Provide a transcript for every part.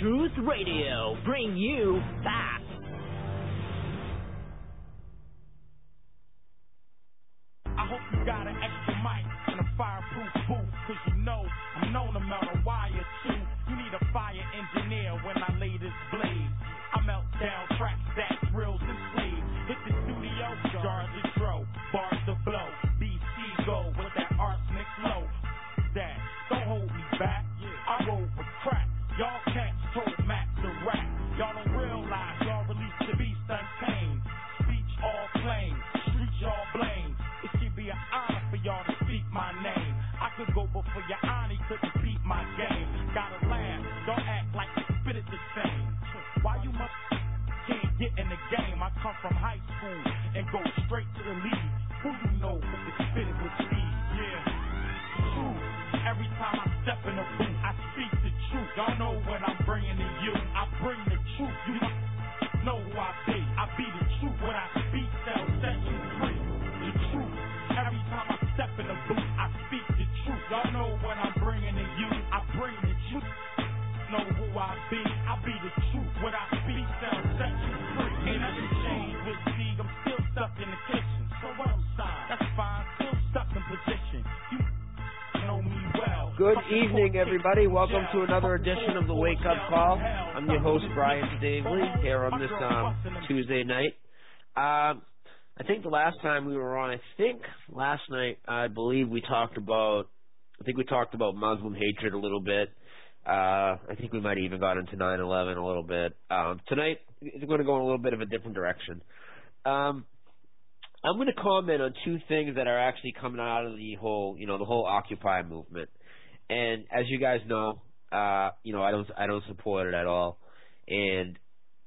Truth Radio, bring you fast. I hope you got an extra mic and a fireproof booth, cause you know I'm known to melt a wire too. You need a fire engineer when I lay this blaze. I melt down tracks, stacks, reels, and slaves. Hit the studio, jars of dro, bars to blow. BC go with that arsenic flow. That, don't hold me back, I roll with crack. Y'all cats told Mac to rap. Y'all don't realize y'all released the beast untamed. Speech all plain, streets y'all blame. It should be an honor for y'all to speak my name. I could go before your honor couldn't beat my game. Gotta laugh, don't act like you spit it the same. Why you can't get in the game? I come from high school and go straight to the league. Who you know who can spit it with speed? Yeah, true. Every time I step in the booth, I speak the truth. Y'all know what I'm bringing to you. I bring the truth. You know who I be. I be the truth. When I speak, they'll set you free. The truth. Every time I step in the booth, I speak the truth. Y'all know what I'm bringing to you. I bring the truth. Know who I be. I be the truth. When I speak, they'll set you free. Ain't nothing changed with Zeke. I'm still stuck in the kitchen. So what I'm signed, that's fine. Still stuck in position. You know me well. Good evening, everybody. Welcome to another edition of the Wake Up Call. I'm your host, Brian Stavely, here on this Tuesday night. I think the last time we were on, last night, I believe we talked about Muslim hatred a little bit. I think we might have even got into 9/11 a little bit. Tonight, we're going to go in a little bit of a different direction. I'm going to comment on two things that are actually coming out of the whole Occupy movement. And as you guys know, I don't support it at all. And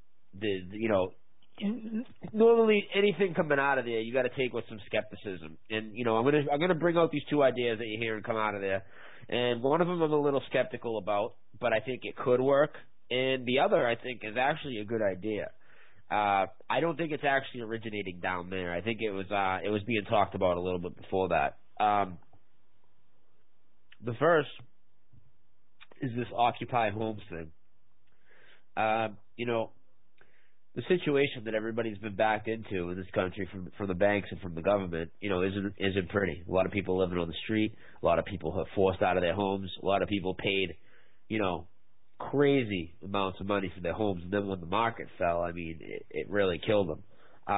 normally anything coming out of there, you got to take with some skepticism. And I'm gonna bring out these two ideas that you're hearing come out of there. And one of them I'm a little skeptical about, but I think it could work. And the other I think is actually a good idea. I don't think it's actually originating down there. I think it was being talked about a little bit before that. The first is this Occupy Homes thing. The situation that everybody's been backed into in this country from the banks and from the government, isn't pretty. A lot of people living on the street. A lot of people are forced out of their homes. A lot of people paid, crazy amounts of money for their homes. And then when the market fell, it really killed them.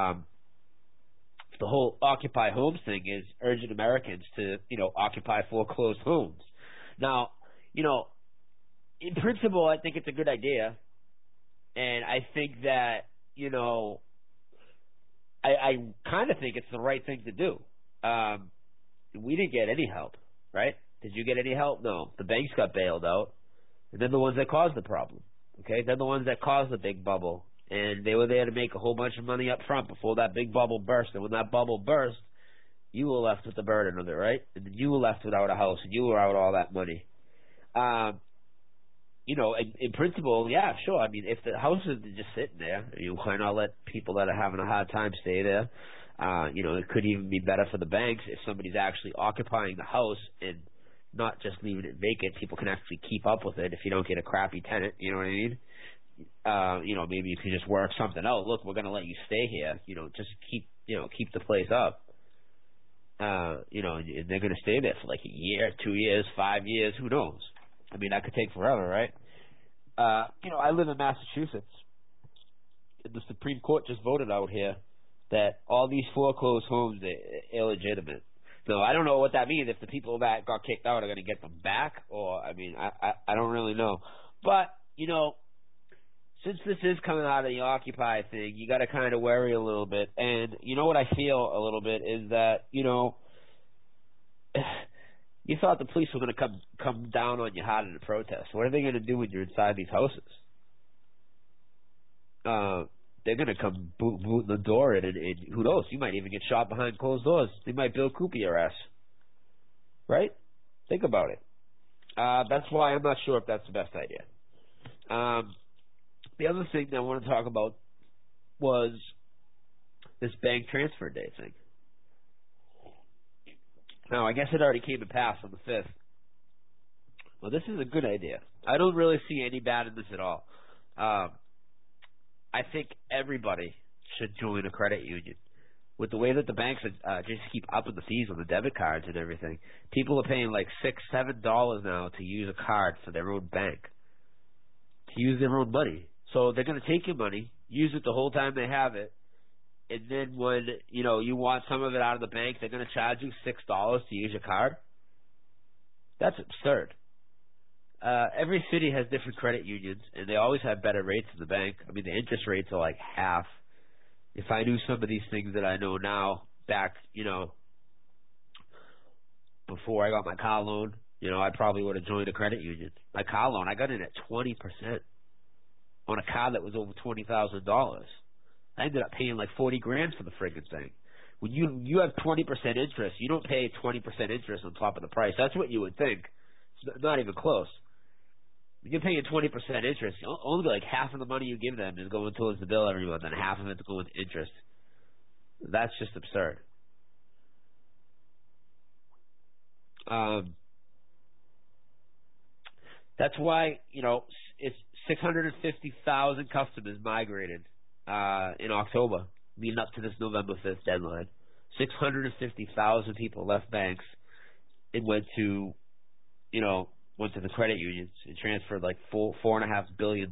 The whole Occupy Homes thing is urging Americans to, occupy foreclosed homes. Now, in principle, I think it's a good idea. And I think that, I kind of think it's the right thing to do. We didn't get any help, right? Did you get any help? No. The banks got bailed out. And they're the ones that caused the problem, okay? They're the ones that caused the big bubble. And they were there to make a whole bunch of money up front before that big bubble burst. And when that bubble burst, you were left with the burden of it, right? And then you were left without a house, and you were out all that money. In principle, yeah, sure. If the houses are just sitting there, why not let people that are having a hard time stay there? It could even be better for the banks if somebody's actually occupying the house and not just leaving it vacant. People can actually keep up with it if you don't get a crappy tenant, you know what I mean? Maybe you can just work something out. Look, we're going to let you stay here. Just keep the place up. And they're going to stay there for like a year, 2 years, 5 years, who knows? That could take forever, right? I live in Massachusetts. The Supreme Court just voted out here that all these foreclosed homes are illegitimate. So I don't know what that means, if the people that got kicked out are going to get them back, or, I don't really know. But, since this is coming out of the Occupy thing, you got to kind of worry a little bit. And what I feel a little bit is that, you thought the police were going to come down on you hard in a protest. What are they going to do when you're inside these houses? They're going to come boot the door in, and who knows? You might even get shot behind closed doors. They might Bill Cooper your ass. Right? Think about it. That's why I'm not sure if that's the best idea. The other thing that I want to talk about was this bank transfer day thing. Now, I guess it already came to pass on the 5th. Well, this is a good idea. I don't really see any bad in this at all. I think everybody should join a credit union. With the way that the banks just keep upping the fees on the debit cards and everything, people are paying like $6-7 now to use a card for their own bank, to use their own money. So they're going to take your money, use it the whole time they have it, and then when you want some of it out of the bank, they're going to charge you $6 to use your card. That's absurd. Every city has different credit unions, and they always have better rates than the bank. I mean, the interest rates are like half. If I knew some of these things that I know now back, before I got my car loan, I probably would have joined a credit union. My car loan, I got in at 20% on a car that was over $20,000. I ended up paying like $40,000 for the friggin' thing. When you have 20% interest, you don't pay 20% interest on top of the price. That's what you would think. It's not even close. When you're paying 20% interest, only like half of the money you give them is going towards the bill every month, and half of it's going to interest. That's just absurd. That's why, it's 650,000 customers migrated in October, leading up to this November 5th deadline. 650,000 people left banks and went to the credit unions and transferred like $4.5 billion.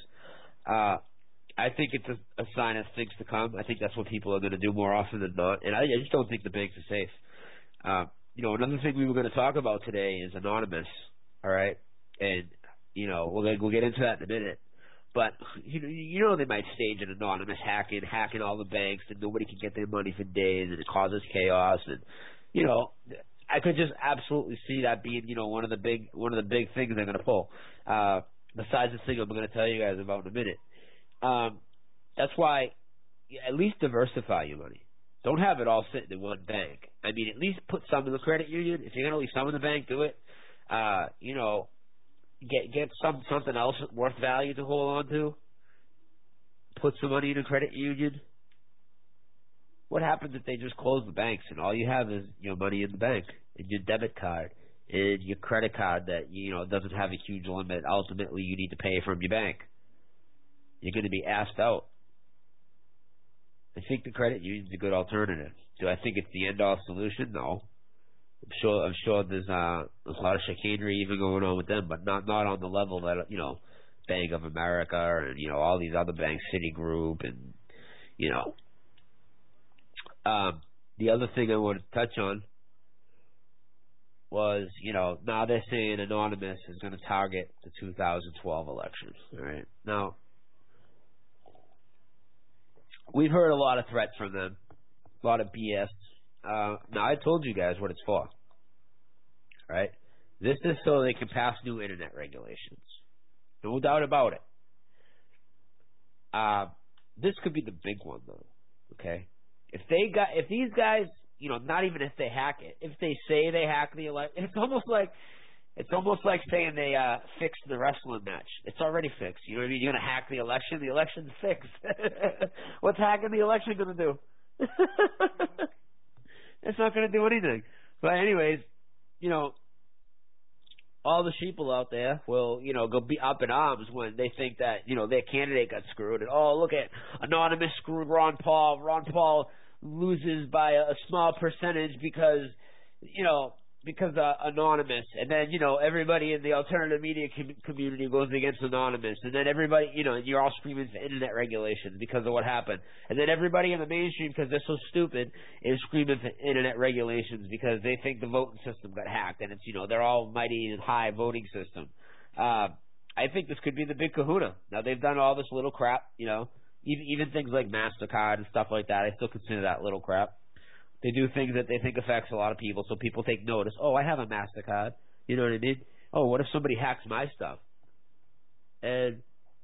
I think it's a sign of things to come. I think that's what people are going to do more often than not, and I just don't think the banks are safe. Another thing we were going to talk about today is Anonymous. All right, and we'll get into that in a minute. But they might stage an anonymous hacking all the banks, and nobody can get their money for days, and it causes chaos. And I could just absolutely see that being one of the big things they're going to pull. Besides the thing I'm going to tell you guys about in a minute. That's why at least diversify your money. Don't have it all sitting in one bank. I mean, at least put some in the credit union. If you're going to leave some in the bank, do it. Get something else worth value to hold on to. Put some money in a credit union. What happens if they just close the banks and all you have is your money in the bank and your debit card and your credit card that doesn't have a huge limit? Ultimately, you need to pay from your bank. You're going to be asked out. I think the credit union's a good alternative. Do I think it's the end-all solution? No. I'm sure there's a lot of chicanery even going on with them, but not on the level that Bank of America and all these other banks, Citigroup, and the other thing I wanted to touch on was now they're saying Anonymous is going to target the 2012 elections. All right, now we've heard a lot of threats from them, a lot of BS. Now, I told you guys what it's for, right? This is so they can pass new internet regulations. No doubt about it. This could be the big one, though, okay? If these guys, not even if they hack it, if they say they hack the election, it's almost like saying they fixed the wrestling match. It's already fixed. You know what I mean? You're going to hack the election. The election's fixed. What's hacking the election going to do? It's not going to do anything. But anyways, all the sheeple out there will, go be up in arms when they think that, their candidate got screwed. And, look at Anonymous screwed Ron Paul. Ron Paul loses by a small percentage because Anonymous. And then, everybody in the alternative media community goes against Anonymous. And then everybody, you're all screaming for internet regulations because of what happened. And then everybody in the mainstream, because they're so stupid, is screaming for internet regulations because they think the voting system got hacked. And it's, their almighty and high voting system. I think this could be the big kahuna. Now, they've done all this little crap, even things like MasterCard and stuff like that. I still consider that little crap. They do things that they think affects a lot of people, so people take notice. Oh, I have a MasterCard. You know what I mean? Oh, what if somebody hacks my stuff? And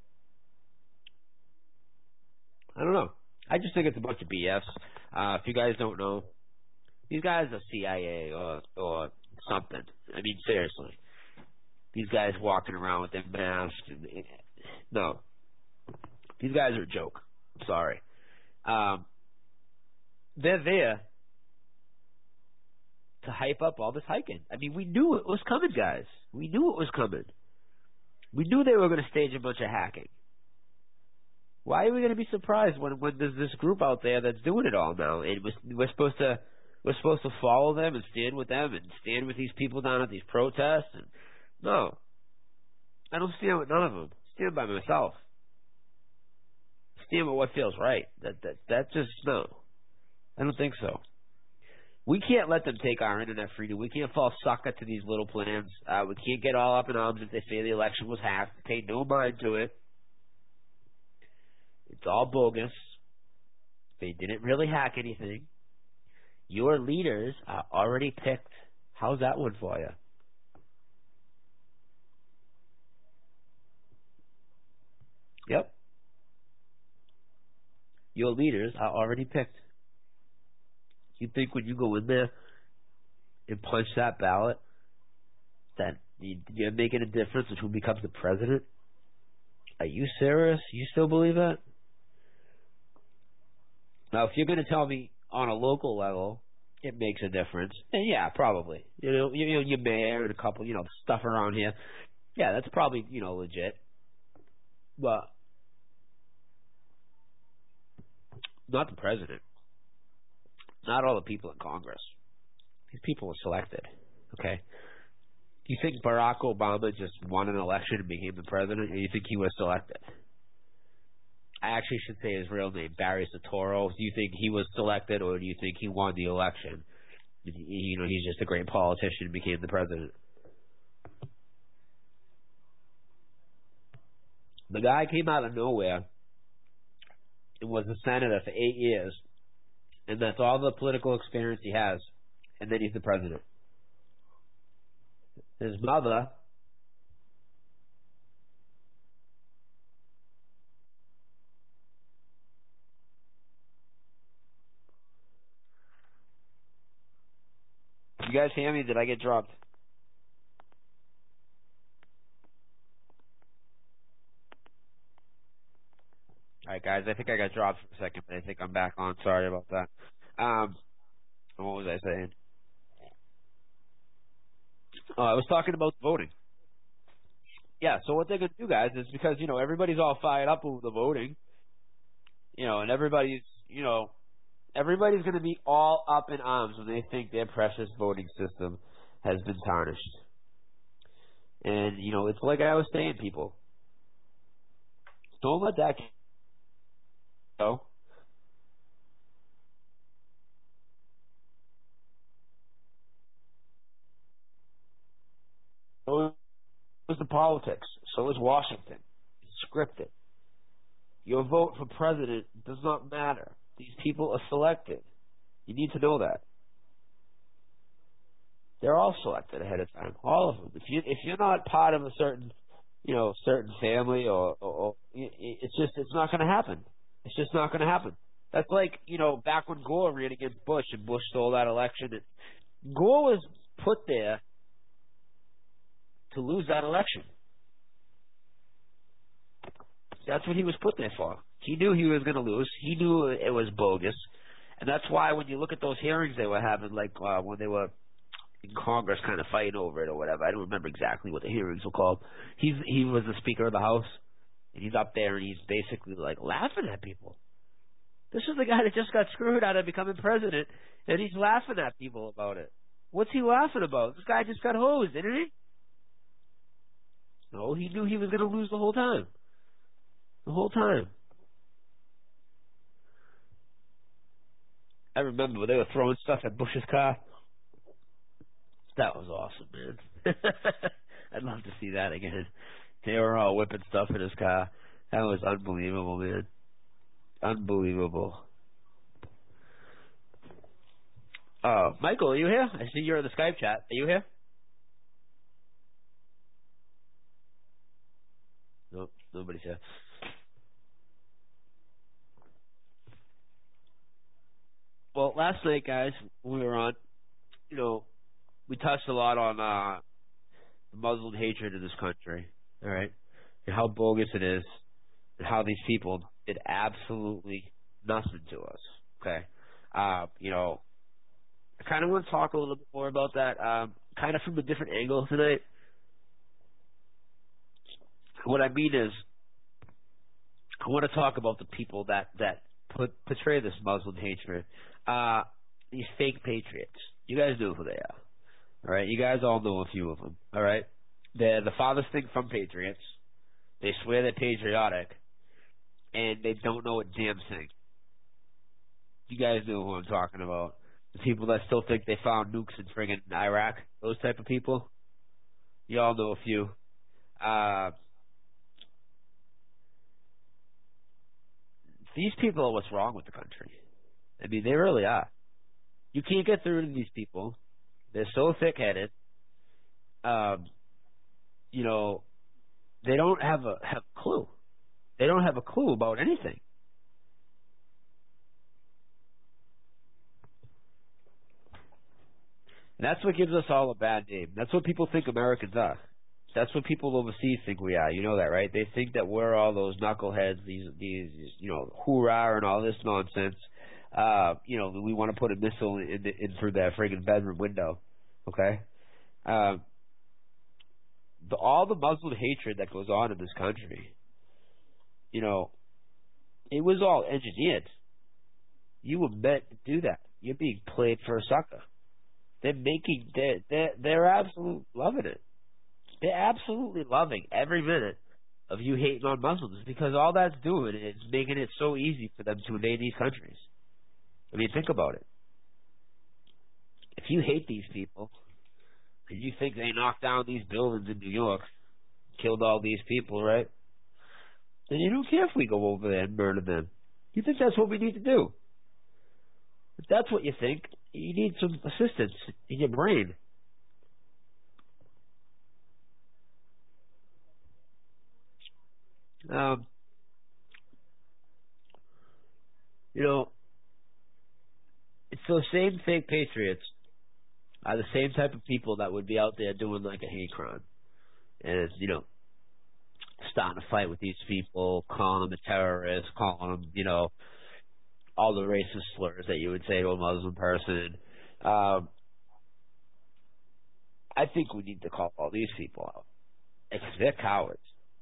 I don't know. I just think it's a bunch of BS. If you guys don't know, these guys are CIA or something. I mean, seriously. These guys walking around with their masks. No. These guys are a joke. I'm sorry. They're there to hype up all this hiking. I mean, we knew it was coming, guys. We knew it was coming. We knew they were going to stage a bunch of hacking. Why are we going to be surprised when there's this group out there that's doing it all now, and we're supposed to follow them and stand with them and stand with these people down at these protests? And no, I don't stand with none of them. I stand by myself. I stand with what feels right. That just no. I don't think so. We can't let them take our internet freedom. We can't fall sucker to these little plans. We can't get all up in arms if they say the election was hacked. Pay no mind to it. It's all bogus. They didn't really hack anything. Your leaders are already picked. How's that one for you? Yep. Your leaders are already picked. You think when you go in there and punch that ballot that you're making a difference with who becomes the president? Are you serious? You still believe that? Now, if you're going to tell me on a local level it makes a difference, then yeah, probably. Your mayor and a couple, stuff around here. Yeah, that's probably, legit. But not the president. Not all the people in Congress. These people were selected, okay? Do you think Barack Obama just won an election and became the president, or do you think he was selected? I actually should say his real name, Barry Soetoro. Do you think he was selected, or do you think he won the election? He's just a great politician and became the president. The guy came out of nowhere and was a senator for 8 years, and that's all the political experience he has, and then he's the president. His mother You guys hear me? Did I get dropped? Alright guys, I think I got dropped for a second, but I think I'm back on. Sorry about that. What was I saying? Oh, I was talking about voting. Yeah, so what they're going to do, guys, is because, everybody's all fired up over the voting, and everybody's going to be all up in arms when they think their precious voting system has been tarnished. And, it's like I was saying, people. Don't let that go. So is the politics. So is Washington. It's scripted. Your vote for president does not matter. These people are selected. You need to know that. They're all selected ahead of time. All of them. If you're not part of a certain family or it's not going to happen. It's just not going to happen. That's like, back when Gore ran against Bush and Bush stole that election. Gore was put there to lose that election. That's what he was put there for. He knew he was going to lose. He knew it was bogus. And that's why when you look at those hearings they were having, like when they were in Congress kind of fighting over it or whatever, I don't remember exactly what the hearings were called. He was the Speaker of the House, and he's up there and he's basically like laughing at people. This is the guy that just got screwed out of becoming president, and he's laughing at people about it. What's he laughing about? This guy just got hosed, didn't he? No, he knew he was going to lose the whole time. The whole time. I remember when they were throwing stuff at Bush's car. That was awesome, man. I'd love to see that again. They were all whipping stuff in his car. That was unbelievable, man. Unbelievable. Michael, are you here? I see you're in the Skype chat. Are you here? Nope, nobody's here. Well, last night, guys, when we were on, we touched a lot on the Muslim hatred in this country, all right, and how bogus it is, and how these people did absolutely nothing to us, okay? I kind of want to talk a little bit more about that, kind of from a different angle tonight. What I mean is, I want to talk about the people that portray this Muslim hatred. These fake patriots. You guys know who they are. All right, you guys all know a few of them. All right, they're the farthest thing from patriots. They swear they're patriotic, and they don't know a damn thing. You guys know who I'm talking about. The people that still think they found nukes in friggin' Iraq. Those type of people. You all know a few. These people are what's wrong with the country. I mean, they really are. You can't get through to these people. They're so thick-headed. You know, they don't have a clue. They don't have a clue about anything. And that's what gives us all a bad name. That's what people think Americans are. That's what people overseas think we are. You know that, right? They think that we're all those knuckleheads, these you know, hoorah and all this nonsense. You know, we want to put a missile in through that friggin' bedroom window. Okay? All the Muslim hatred that goes on in this country, you know, it was all engineered. You were meant to do that. You're being played for a sucker. They're absolutely loving it. They're absolutely loving every minute of you hating on Muslims, because all that's doing is making it so easy for them to invade these countries. I mean, think about it. If you hate these people, and you think they knocked down these buildings in New York, killed all these people, right? Then you don't care if we go over there and murder them. You think that's what we need to do. If that's what you think, you need some assistance in your brain. You know, it's those same fake patriots are the same type of people that would be out there doing like a hate crime. And, you know, starting a fight with these people, calling them a terrorist, calling them, you know, all the racist slurs that you would say to a Muslim person. I think we need to call all these people out. Because they're cowards.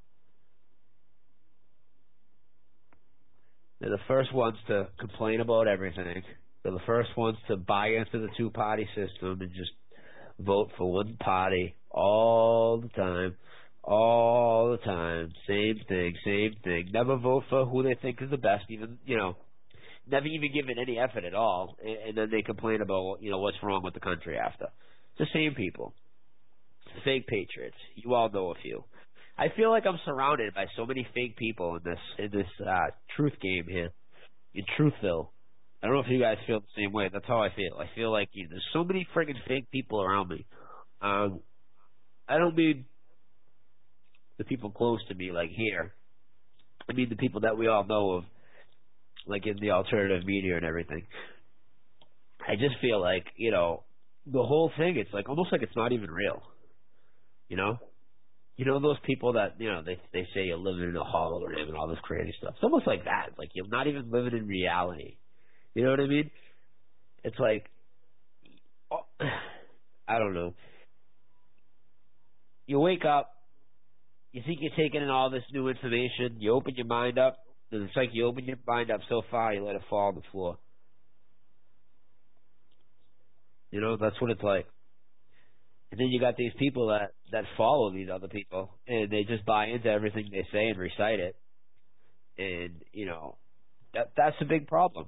They're the first ones to complain about everything. They're the first ones to buy into the two-party system and just vote for one party all the time. All the time. Same thing. Never vote for who they think is the best, even, you know, never even give it any effort at all. And then they complain about, you know, what's wrong with the country after. It's the same people. Fake patriots. You all know a few. I feel like I'm surrounded by so many fake people in this truth game here, in Truthville. I don't know if you guys feel the same way. That's how I feel. I feel like there's so many friggin' fake people around me. I don't mean the people close to me, like here. I mean the people that we all know of, like in the alternative media and everything. I just feel like, you know, the whole thing, it's like almost like it's not even real. You know? You know those people that, you know, they say you're living in a hologram and all this crazy stuff. It's almost like that. It's like you're not even living in reality. You know what I mean? It's like, oh, I don't know. You wake up, you think you're taking in all this new information, you open your mind up, and it's like you open your mind up so far, you let it fall on the floor. You know, that's what it's like. And then you got these people that follow these other people, and they just buy into everything they say and recite it. And, you know, that's a big problem.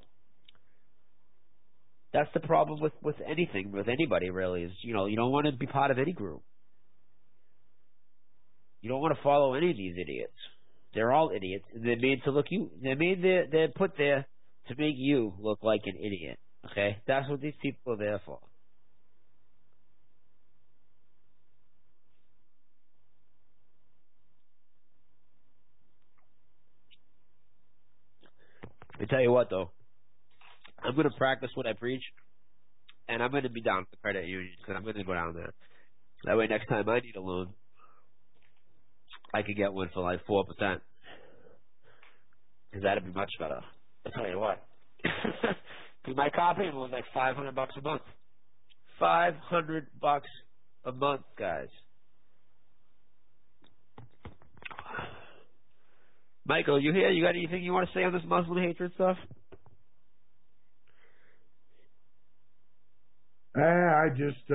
That's the problem with anything, with anybody really, is, you know, you don't want to be part of any group. You don't want to follow any of these idiots. They're all idiots. And they're made to look they're put there to make you look like an idiot. Okay? That's what these people are there for. I tell you what, though, I'm going to practice what I preach, and I'm going to be down at the credit union, because I'm going to go down there. That way, next time I need a loan, I could get one for like 4%, because that'd be much better. I tell you what, because my car payment was like $500 a month. $500 a month, guys. Michael, you here? You got anything you want to say on this Muslim hatred stuff? I just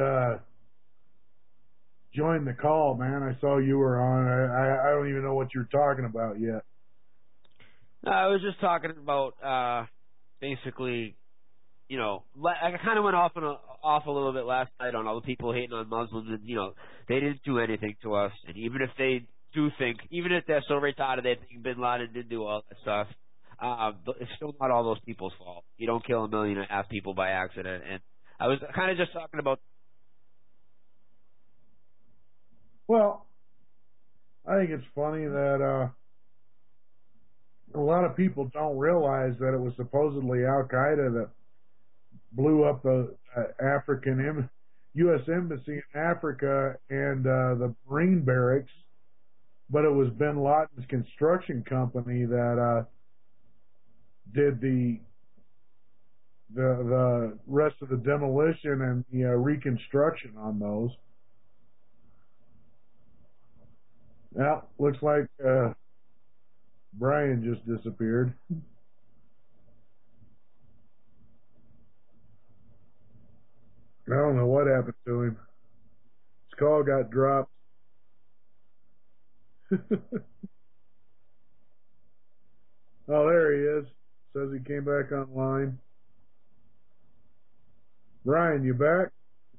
joined the call, man. I saw you were on. I don't even know what you're talking about yet. I was just talking about basically, you know, I kind of went off a little bit last night on all the people hating on Muslims, and you know, they didn't do anything to us, and even if they do think, even if they're so retarded they think Bin Laden didn't do all that stuff, it's still not all those people's fault. You don't kill 1.5 million people by accident, and I was kind of just talking about. Well, I think it's funny that a lot of people don't realize that it was supposedly Al Qaeda that blew up the U.S. Embassy in Africa and the Marine barracks, but it was Bin Laden's construction company that did the rest of the demolition and the reconstruction on those. Yeah, looks like Brian just disappeared. I don't know what happened to him. His call got dropped. Oh, there he is. Says he came back online. Brian, you back?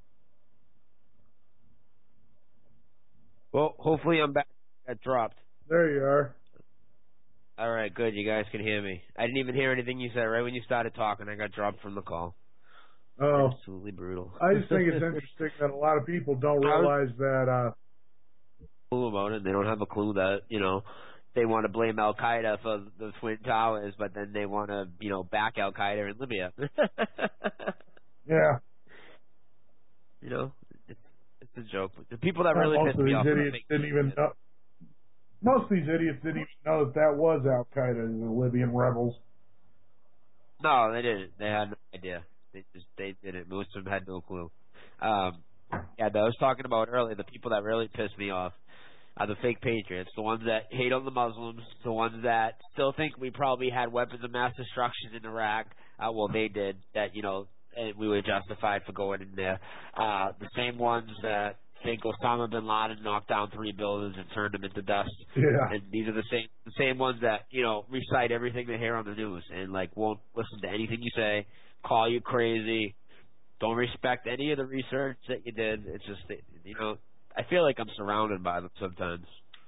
Well, hopefully I'm back. Got dropped. There you are. All right, good. You guys can hear me. I didn't even hear anything you said right when you started talking. I got dropped from the call. Oh, absolutely brutal. I just think it's interesting that a lot of people don't realize that. Clue about it. They don't have a clue that, you know, they want to blame Al Qaeda for the Twin Towers, but then they want to, you know, back Al Qaeda in Libya. Yeah. You know, it's a joke. The people that really most piss of me these off. idiots didn't even know. Most of these idiots didn't even know that was Al Qaeda, the Libyan rebels. No, they didn't. They had no idea. They didn't. Most of them had no clue. Yeah, that I was talking about earlier, the people that really piss me off are the fake patriots, the ones that hate on the Muslims, the ones that still think we probably had weapons of mass destruction in Iraq. Well, they did. That, you know, and we were justified for going in there. The same ones that think Osama bin Laden knocked down 3 buildings and turned them into dust. Yeah. And these are the same ones that, you know, recite everything they hear on the news and like won't listen to anything you say, call you crazy, don't respect any of the research that you did. It's just, you know, I feel like I'm surrounded by them sometimes.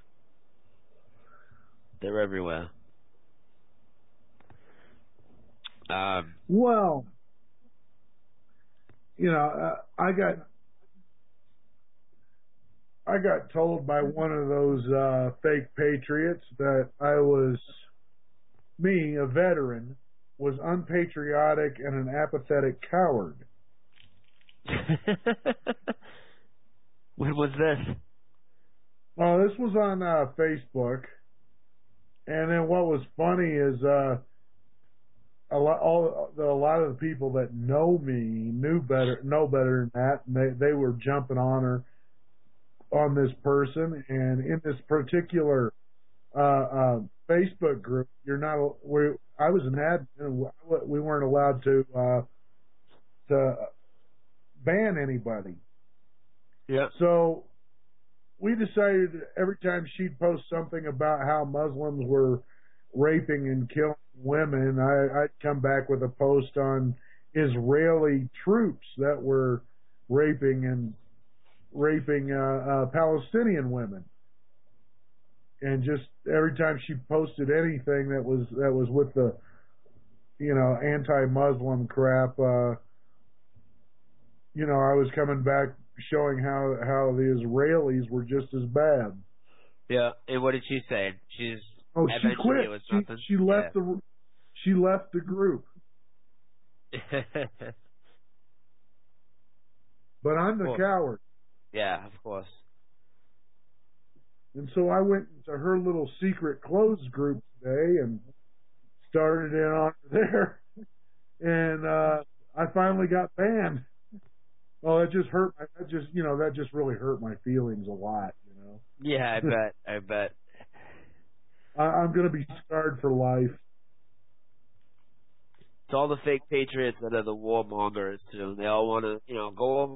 They're everywhere. Well, you know, I got told by one of those fake patriots that a veteran, was unpatriotic and an apathetic coward. When was this? Oh, this was on Facebook. And then what was funny is a lot of the people that know me know better than that, and they were jumping on this person. And in this particular Facebook group, I was an admin. We weren't allowed to ban anybody. Yeah. So we decided every time she'd post something about how Muslims were raping and killing women, I'd come back with a post on Israeli troops that were raping Palestinian women. And just every time she posted anything that was with the, you know, anti-Muslim crap, you know, I was coming back showing how the Israelis were just as bad. Yeah, and what did she say? She quit. She left she left the group. But I'm the coward. Yeah, of course. And so I went into her little secret closed group today and started in on there. And I finally got banned. Oh, that just hurt. That just really hurt my feelings a lot, you know. Yeah, I bet. I'm going to be scarred for life. It's all the fake patriots that are the warmongers too. They all want to, go over,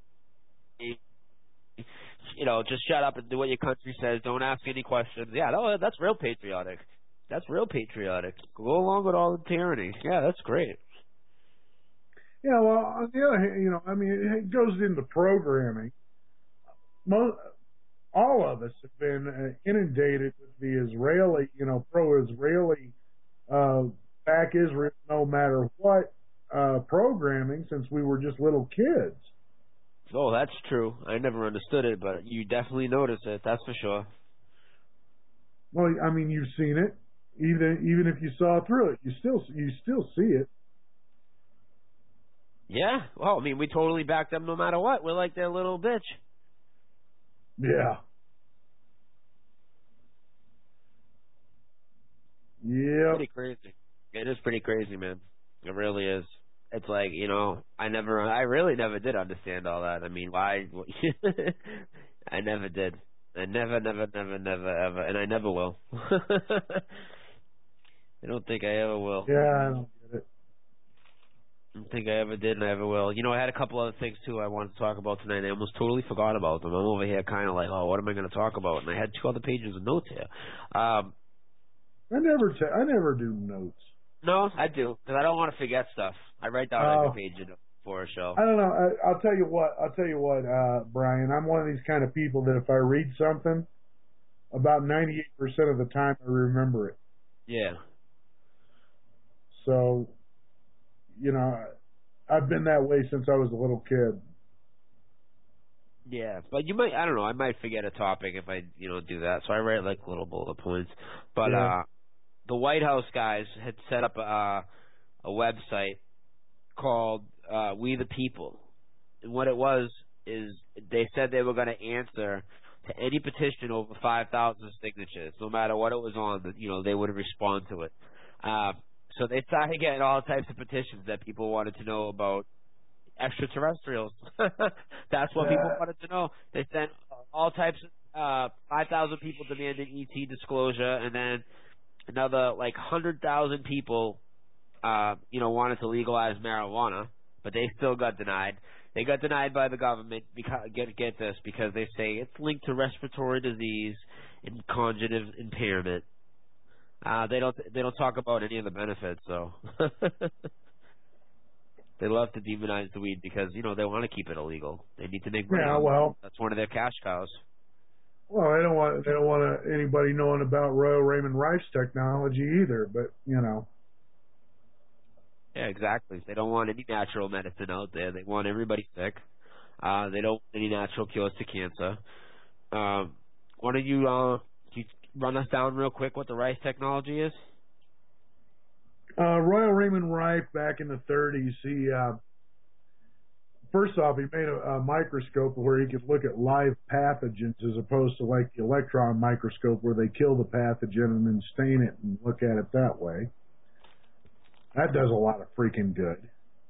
just shut up and do what your country says. Don't ask any questions. Yeah, no, that's real patriotic. That's real patriotic. Go along with all the tyranny. Yeah, that's great. Yeah, well, on the other hand, it goes into programming. All of us have been inundated with the Israeli, pro-Israeli, back Israel no matter what programming since we were just little kids. Oh, that's true. I never understood it, but you definitely notice it. That's for sure. Well, I mean, you've seen it. Even if you saw through it, you still see it. Yeah. Well, I mean, we totally back them no matter what. We're like their little bitch. Yeah. Yeah. Pretty crazy. It is pretty crazy, man. It really is. It's like, I really never did understand all that. I mean, why? I never did. I never, ever, and I never will. I don't think I ever will. Yeah, I don't get it. I don't think I ever did, and I ever will. I had a couple other things, too, I wanted to talk about tonight, and I almost totally forgot about them. I'm over here kind of like, oh, what am I going to talk about? And I had 2 other pages of notes here. I never do notes. No, I do, because I don't want to forget stuff. I write down every page for a show. I don't know. I'll tell you what, Brian. I'm one of these kind of people that if I read something, about 98% of the time I remember it. Yeah. So, I've been that way since I was a little kid. Yeah, but I don't know, I might forget a topic if I, do that. So I write like little bullet points. But the White House guys had set up a website called We the People. And what it was is they said they were going to answer to any petition over 5,000 signatures, no matter what it was on, they would respond to it. So they started getting all types of petitions that people wanted to know about extraterrestrials. That's what people wanted to know. They sent all types of 5,000 people demanded ET disclosure, and then another 100,000 people wanted to legalize marijuana, but they still got denied. They got denied by the government because get this, because they say it's linked to respiratory disease and cognitive impairment. They don't talk about any of the benefits, though. They love to demonize the weed because, they want to keep it illegal. They need to make money. Yeah, well, that's one of their cash cows. Well, they don't want anybody knowing about Royal Raymond Rife's technology either, but Yeah, exactly. They don't want any natural medicine out there. They want everybody sick. They don't want any natural cures to cancer. Why don't you run us down real quick what the Rife technology is? Royal Raymond Rife back in the 30s, he first off, he made a microscope where he could look at live pathogens as opposed to like the electron microscope where they kill the pathogen and then stain it and look at it that way. That does a lot of freaking good.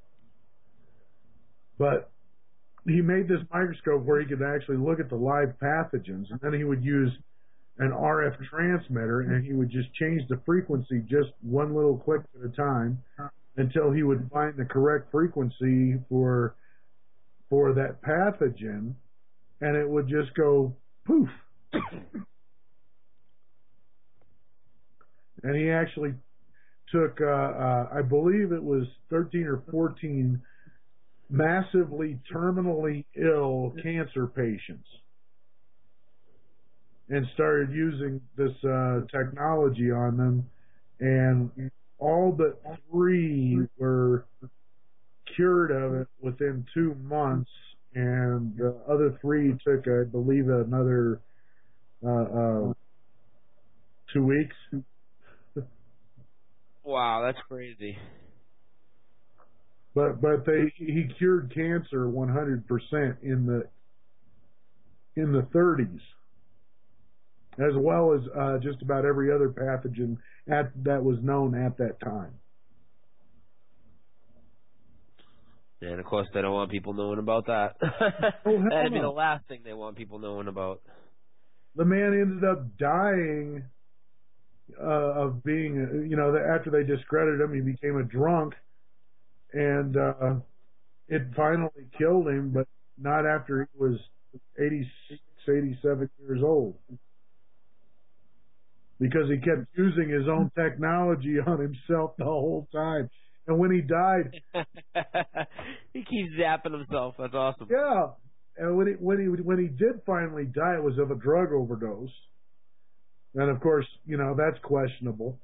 But he made this microscope where he could actually look at the live pathogens, and then he would use an RF transmitter, and he would just change the frequency just one little click at a time until he would find the correct frequency for that pathogen, and it would just go poof. And he actually took, I believe it was 13 or 14 massively terminally ill cancer patients and started using this technology on them, and all but 3 were cured of it within 2 months, and the other 3 took, I believe, another 2 weeks. Wow, that's crazy. But he cured cancer 100% in the 30s, as well as just about every other pathogen that was known at that time. And of course, they don't want people knowing about that. That'd be the last thing they want people knowing about. The man ended up dying of being, after they discredited him, he became a drunk, and it finally killed him, but not after he was 86, 87 years old. Because he kept using his own technology on himself the whole time. And when he died, he keeps zapping himself. That's awesome. yeah. And when he did finally die, it was of a drug overdose. And of course, that's questionable.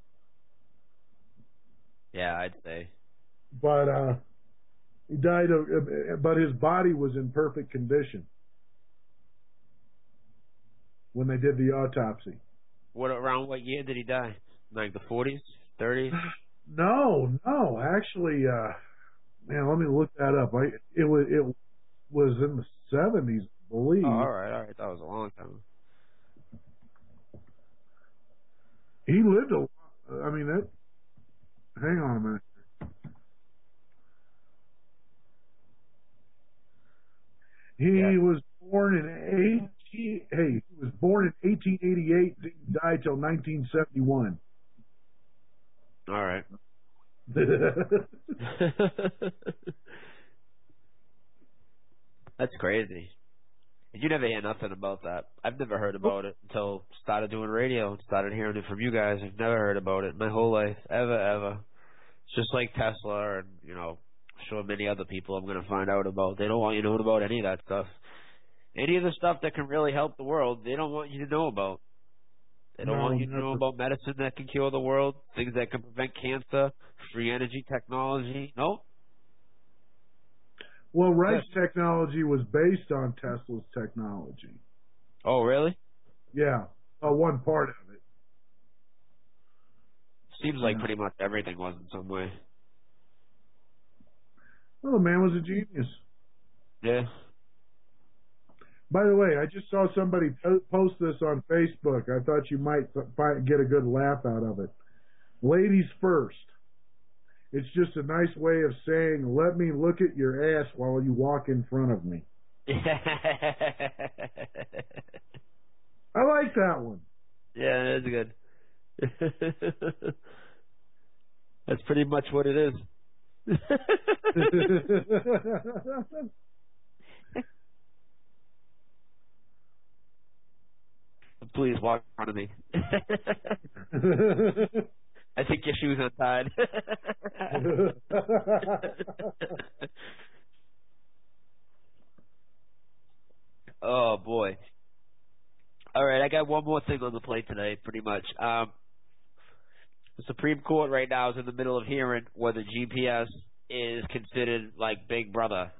Yeah, I'd say. But he died but his body was in perfect condition when they did the autopsy. Around what year did he die? Like the 40s, 30s? No, actually, man, let me look that up. It was in the 70s, I believe. Oh, all right, that was a long time. He lived a lot. I mean, hang on a minute. He was born in 1888, didn't die till 1971. All right. That's crazy. You never hear nothing about that. I've never heard about it until started doing radio and started hearing it from you guys. I've never heard about it my whole life, ever. It's just like Tesla and, I'm sure many other people I'm going to find out about. They don't want you knowing about any of that stuff. Any of the stuff that can really help the world, they don't want you to know about. They don't want you to know about medicine that can cure the world, things that can prevent cancer, free energy technology. Nope. Well, Wright's technology was based on Tesla's technology. Oh, really? Yeah, one part of it. Seems like pretty much everything was in some way. Well, the man was a genius. Yeah. By the way, I just saw somebody post this on Facebook. I thought you might get a good laugh out of it. Ladies first. It's just a nice way of saying, let me look at your ass while you walk in front of me. I like that one. Yeah, that's good. That's pretty much what it is. Please walk in front of me. I think your shoes untied. Oh, boy. All right, I got one more thing on the plate tonight, pretty much. The Supreme Court right now is in the middle of hearing whether GPS is considered like Big Brother.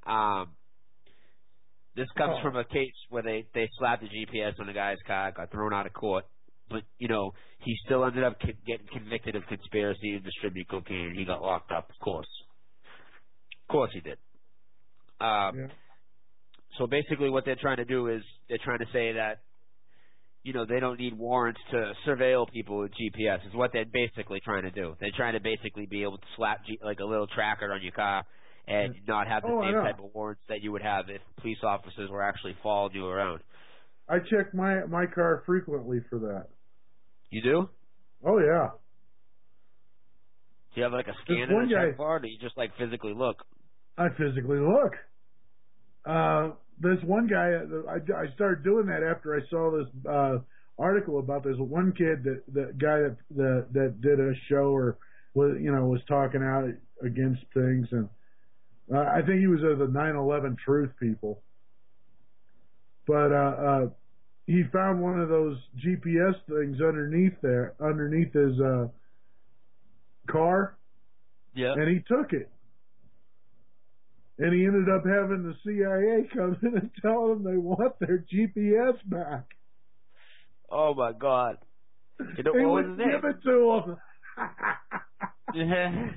This comes from a case where they slapped the GPS on a guy's car, got thrown out of court. But, he still ended up getting convicted of conspiracy to distribute cocaine. He got locked up, of course. Of course he did. Yeah. So basically what they're trying to do is they're trying to say that, they don't need warrants to surveil people with GPS is what they're basically trying to do. They're trying to basically be able to slap like a little tracker on your car and not have the same type of warrants that you would have if police officers were actually following you around. I check my car frequently for that. You do? Oh, yeah. Do you have like a scanner to check for it, or you just like physically look? I physically look. This one guy, I started doing that after I saw this article about this one kid, that guy that did a show or was talking out against things, and I think he was of the 9/11 Truth people. But he found one of those GPS things underneath his car. Yeah. And he took it. And he ended up having the CIA come in and tell them they want their GPS back. Oh, my God. They would give it to them.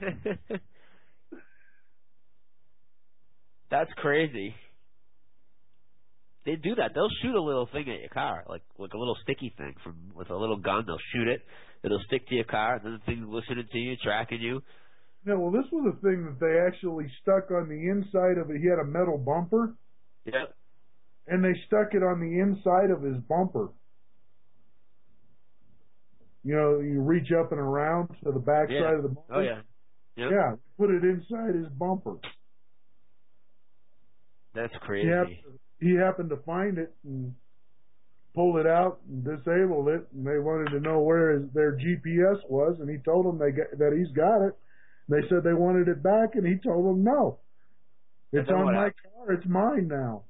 That's crazy. They do that. They'll shoot a little thing at your car, like a little sticky thing with a little gun. They'll shoot it. It'll stick to your car, and then the thing's listening to you, tracking you. No, well, this was a thing that they actually stuck on the inside of it. He had a metal bumper. Yeah. And they stuck it on the inside of his bumper. You know, you reach up and around to the back side of the bumper. Oh, yeah. Yep. Yeah, put it inside his bumper. That's crazy. He happened to find it and pulled it out and disabled it, and they wanted to know where their GPS was, and he told them that he's got it. They said they wanted it back, and he told them no. It's on my car. It's mine now.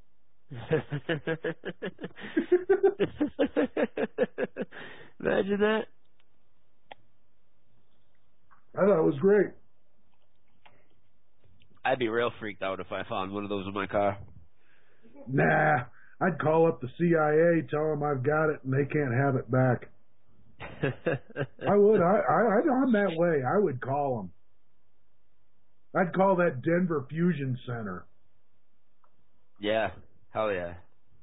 Imagine that. I thought it was great. I'd be real freaked out if I found one of those in my car. Nah, I'd call up the CIA, tell them I've got it, and they can't have it back. I would. I'm that way. I would call them. I'd call that Denver Fusion Center. Yeah. Hell yeah.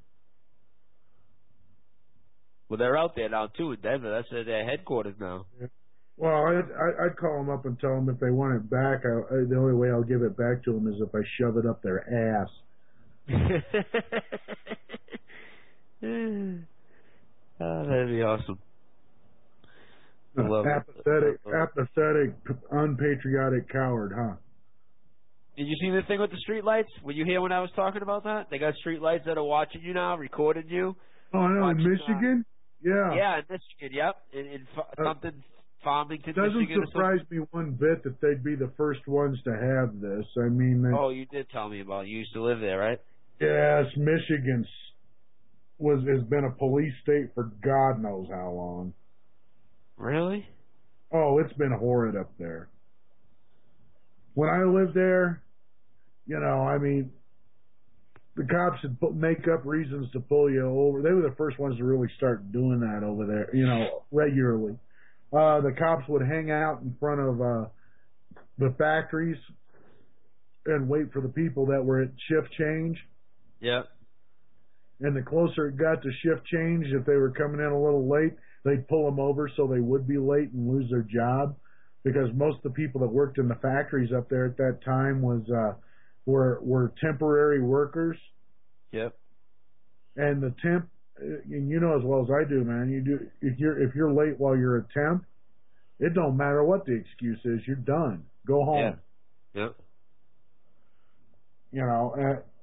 Well, they're out there now, too, in Denver. That's their headquarters now. Yeah. Well, I'd call them up and tell them if they want it back, the only way I'll give it back to them is if I shove it up their ass. Oh, that'd be awesome. Apathetic, unpatriotic coward, huh? Did you see the thing with the street lights? Were you here when I was talking about that? They got street lights that are watching you now, recording you. Oh, I know, in Michigan? Yeah. Yeah, in Michigan, yep. In something, Farmington, Michigan. Michigan. Doesn't surprise me one bit that they'd be the first ones to have this. I mean... Oh, you did tell me about it. You used to live there, right? Yes, Michigan has been a police state for God knows how long. Really? Oh, it's been horrid up there. When I lived there, you know, I mean, the cops would make up reasons to pull you over. They were the first ones to really start doing that over there, you know, regularly. The cops would hang out in front of the factories and wait for the people that were at shift change. Yep. And the closer it got to shift change, if they were coming in a little late, they'd pull them over so they would be late and lose their job. Because most of the people that worked in the factories up there at that time were temporary workers. Yep. And the temp, and you know as well as I do, man, if you're late while you're a temp, it don't matter what the excuse is, you're done. Go home. Yeah. Yep. You know,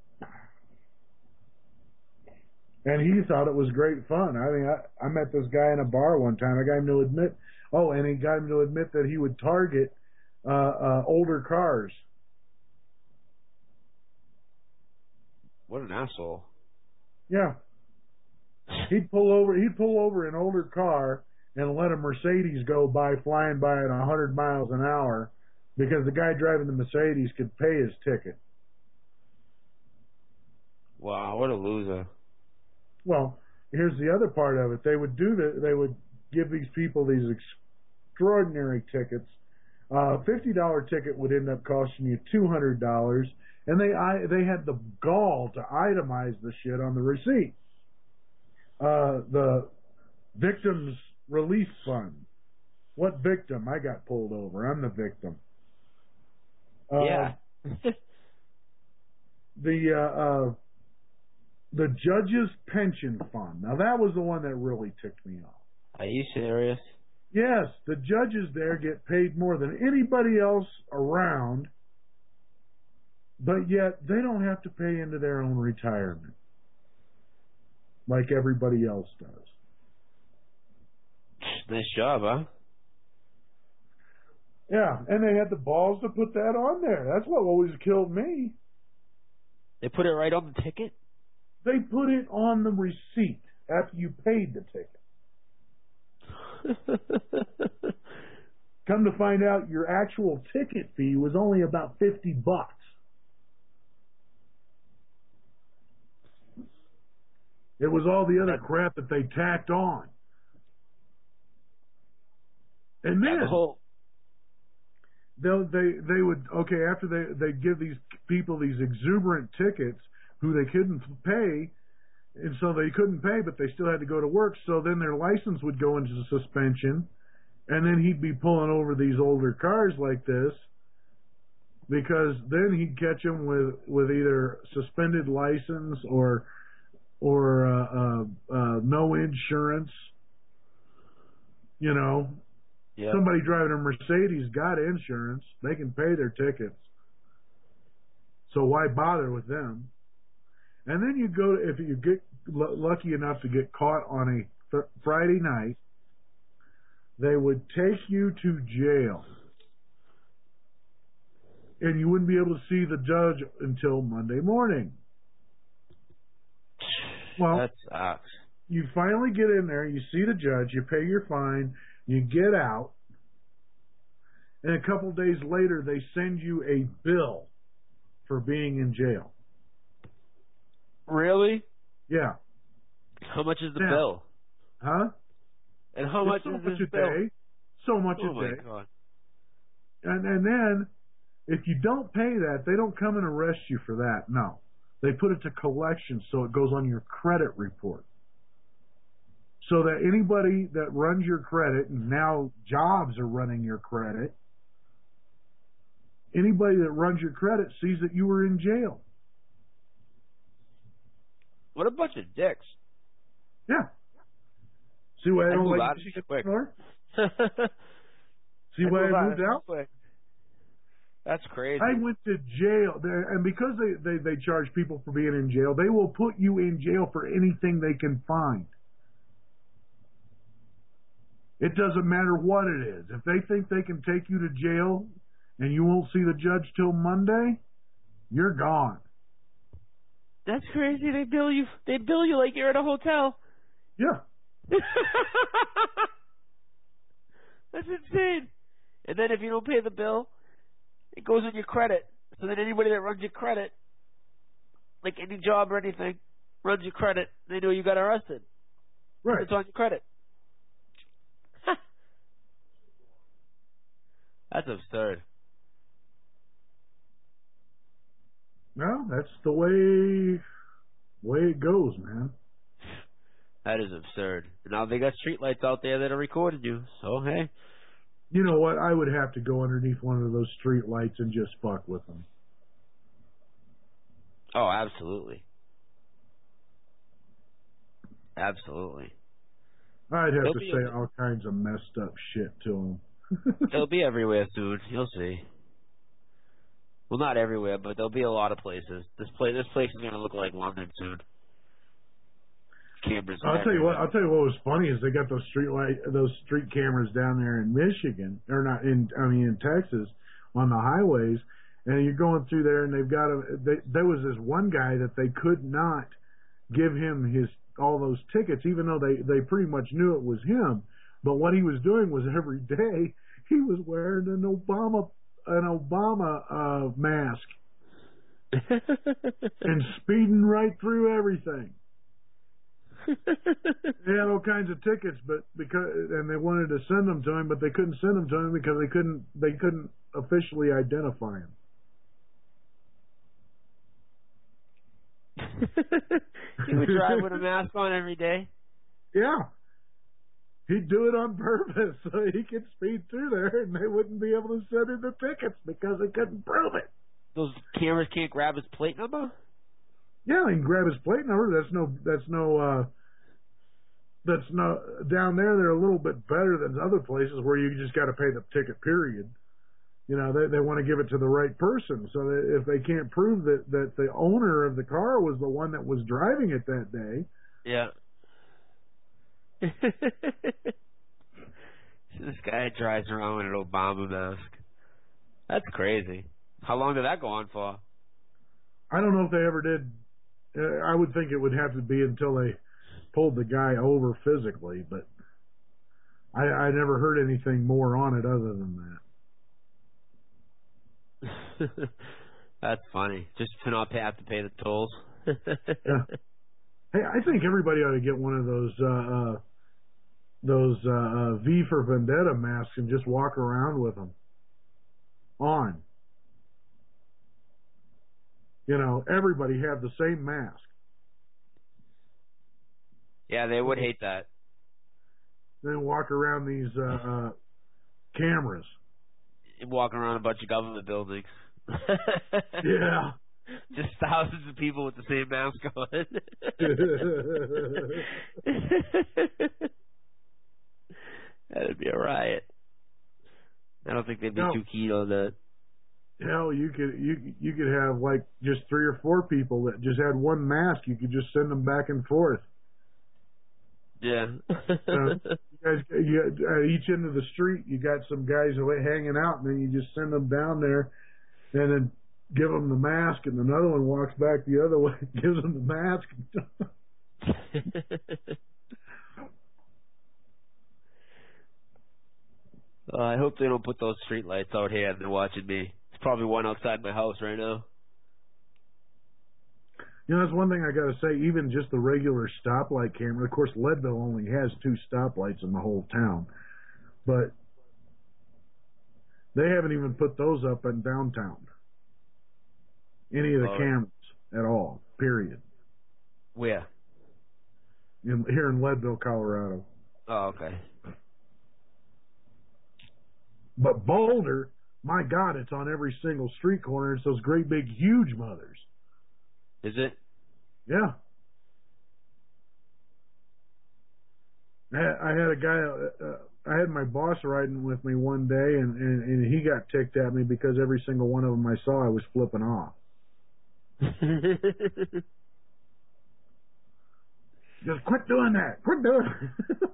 and he thought it was great fun. I mean, I met this guy in a bar one time. I got him to admit. Oh, and he got him to admit that he would target older cars. What an asshole. Yeah. He'd pull over an older car and let a Mercedes go by flying by at 100 miles an hour because the guy driving the Mercedes could pay his ticket. Wow, what a loser. Well, here's the other part of it. They would give these people these extraordinary tickets. $50 ticket would end up costing you $200, and they had the gall to itemize the shit on the receipt. The Victims Relief Fund. What victim? I got pulled over. I'm the victim. Yeah. The Judges Pension Fund. Now that was the one that really ticked me off. Are you serious? Yes, the judges there get paid more than anybody else around, but yet they don't have to pay into their own retirement like everybody else does. Nice job, huh? Yeah, and they had the balls to put that on there. That's what always killed me. They put it right on the ticket? They put it on the receipt after you paid the ticket. Come to find out, your actual ticket fee was only about $50. It was all the other crap that they tacked on. And then they would, okay, after they give these people these exuberant tickets who they couldn't pay, and so they couldn't pay, but they still had to go to work, so then their license would go into suspension, and then he'd be pulling over these older cars like this, because then he'd catch them with either suspended license or no insurance. You know, Yeah. somebody driving a Mercedes got insurance. They can pay their tickets. So why bother with them? And then you go, if you get lucky enough to get caught on a Friday night, they would take you to jail. And you wouldn't be able to see the judge until Monday morning. Well, That sucks. you finally get in there, you see the judge, you pay your fine, you get out, and a couple days later they send you a bill for being in jail. Really? Yeah. How much is the Now, bill? Huh? And how much so is much this a bill? day. So much Oh a my day. God. And then, if you don't pay that, they don't come and arrest you for that. No. They put it to collection so it goes on your credit report. So that anybody that runs your credit, and now jobs are running your credit, anybody that runs your credit sees that you were in jail. What a bunch of dicks. Yeah. See why I don't move like out to of see shit it quick. anymore? See why I moved out? Quick. That's crazy. I went to jail, and because they charge people for being in jail, they will put you in jail for anything they can find. It doesn't matter what it is. If they think they can take you to jail and you won't see the judge till Monday, you're gone. That's crazy. They bill you like you're at a hotel. Yeah. That's insane. And then if you don't pay the bill, it goes on your credit. So then anybody that runs your credit, like any job or anything, runs your credit, they know you got arrested. Right. It's on your credit. That's absurd. Well, that's the way it goes, man. That is absurd. Now they got streetlights out there that are recording you. So hey, You know what? I would have to go underneath one of those street lights and just fuck with them. oh, absolutely, absolutely. I'd have They'll to be say all kinds of messed up shit to them. They'll be everywhere soon. You'll see. Well, not everywhere, but there'll be a lot of places. This place is gonna look like London soon. Cameras. I'll tell you what was funny is they got those street cameras down there in Michigan, or not in Texas, on the highways, and you're going through there and they've got there was this one guy that they could not give him all those tickets, even though they pretty much knew it was him. But what he was doing was every day he was wearing an Obama mask and speeding right through everything. They had all kinds of tickets, and they wanted to send them to him, but they couldn't send them to him because they couldn't officially identify him. He would drive with a mask on every day. Yeah. He'd do it on purpose so he could speed through there and they wouldn't be able to send him the tickets because they couldn't prove it. Those cameras can't grab his plate number? Yeah, they can grab his plate number. That's no down there. They're a little bit better than other places where you just got to pay the ticket, period. You know, they want to give it to the right person. So that if they can't prove that the owner of the car was the one that was driving it that day. Yeah. This guy drives around with an Obama mask. That's crazy. How long did that go on for? I don't know if they ever did. I would think it would have to be until they pulled the guy over physically, but I never heard anything more on it other than that. That's funny. Just to not have to pay the tolls. Yeah. Hey, I think everybody ought to get one of those V for Vendetta masks and just walk around with them on. You know, everybody have the same mask. Yeah, they would hate that. Then walk around these cameras. Walking around a bunch of government buildings. Yeah. Just thousands of people with the same mask on. That'd be a riot. I don't think they'd be too keen on that. Hell, you could have like just 3 or 4 people that just had one mask. You could just send them back and forth. Yeah. You guys, at each end of the street, you got some guys hanging out, and then you just send them down there, and then give them the mask, and another one walks back the other way, and gives them the mask. I hope they don't put those street lights out here and they're watching me. There's probably one outside my house right now. You know, that's one thing I got to say. Even just the regular stoplight camera. Of course, Leadville only has 2 stoplights in the whole town, but they haven't even put those up in downtown. Any of the cameras at all. Period. Where? Here in Leadville, Colorado. Oh, okay. But Boulder, my God, it's on every single street corner. It's those great big huge mothers. Is it? Yeah. I had a guy, I had my boss riding with me one day, and he got ticked at me because every single one of them I saw, I was flipping off. Just quit doing that. Quit doing it.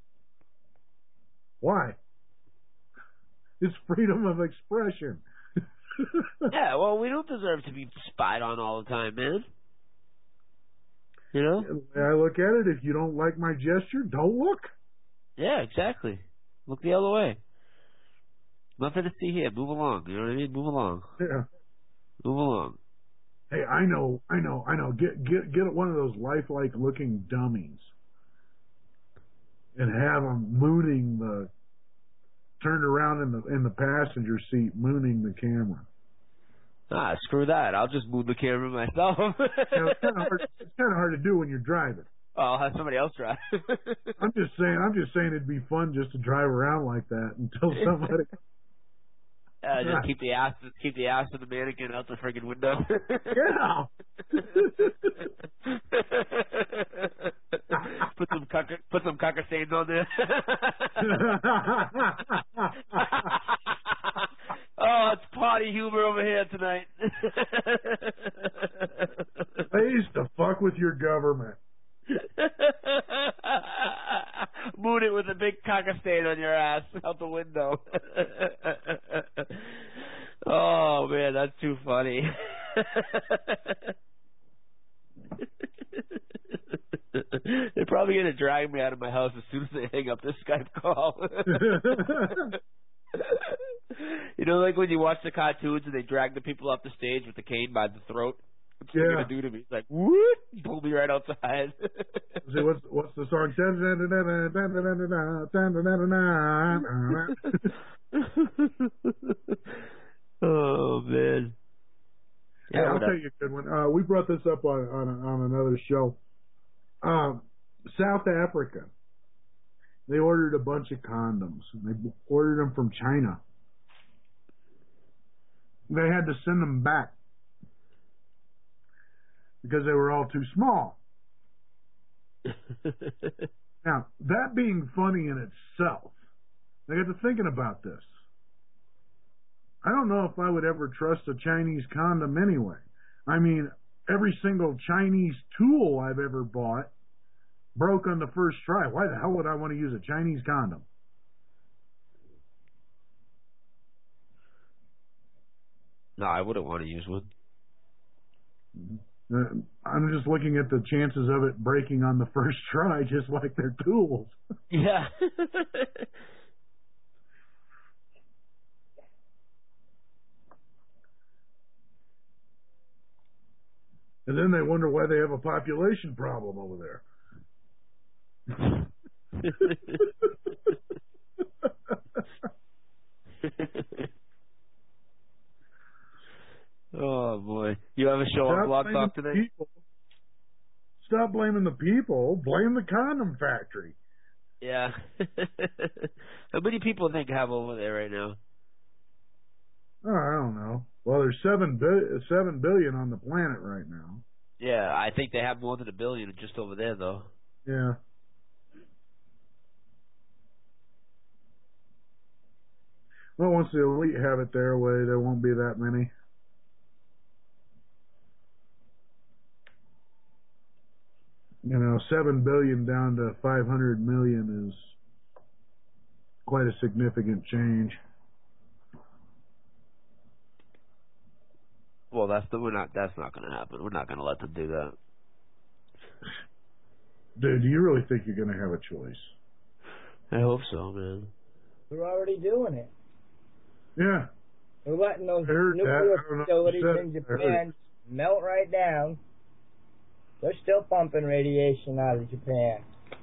Why? It's freedom of expression. Yeah, well, we don't deserve to be spied on all the time, man. You know? I look at it, if you don't like my gesture, don't look. Yeah, exactly. Look the other way. Nothing to see here. Move along. You know what I mean? Move along. Yeah. Move along. Hey, I know. Get one of those lifelike looking dummies and have them mooning turned around in the passenger seat, mooning the camera. Ah, screw that. I'll just move the camera myself. It's kind of hard to do when you're driving. Oh, I'll have somebody else drive. I'm just saying it'd be fun just to drive around like that until somebody. Just keep the ass of the mannequin out the friggin' window. Yeah. Put some caca stains on there. Oh, it's party humor over here tonight. They used to fuck with your government. Moon it with a big caca stain on your ass out the window. Oh man, that's too funny. They're probably gonna drag me out of my house as soon as they hang up this Skype call. You know, like when you watch the cartoons and they drag the people off the stage with the cane by the throat. What's he gonna do to me? He's like, whoop, pull me right outside. See, what's the song? Oh man. Yeah, I'll tell you a good one. We brought this up on another show. South Africa. They ordered a bunch of condoms. They ordered them from China. They had to send them back because they were all too small. Now, that being funny in itself, I got to thinking about this. I don't know if I would ever trust a Chinese condom anyway. I mean, every single Chinese tool I've ever bought broke on the first try. Why the hell would I want to use a Chinese condom? No, I wouldn't want to use one. I'm just looking at the chances of it breaking on the first try, just like their tools. Yeah. And then they wonder why they have a population problem over there. Oh boy. You have a show on Blog Talk today? Stop blaming the people. Blame the condom factory. Yeah. How many people think have over there right now? Oh, I don't know. Well, there's 7 billion on the planet right now. Yeah, I think they have more than 1 billion just over there, though. Yeah. Well, once the elite have it their way, there won't be that many. You know, 7 billion down to 500 million is quite a significant change. Well, that's not going to happen. We're not going to let them do that. Dude, do you really think you're going to have a choice? I hope so, man. We're already doing it. Yeah. We're letting those nuclear facilities in Japan melt right down. They're still pumping radiation out of Japan.